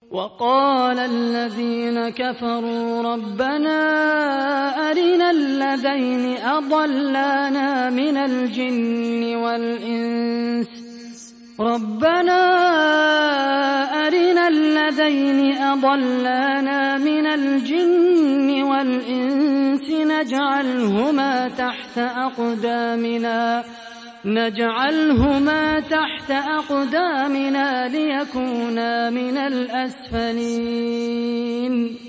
وقال الذين كفروا ربنا أرنا الذين أضلانا من الجن والإنس نجعلهما تحت أقدامنا ليكونا من الأسفلين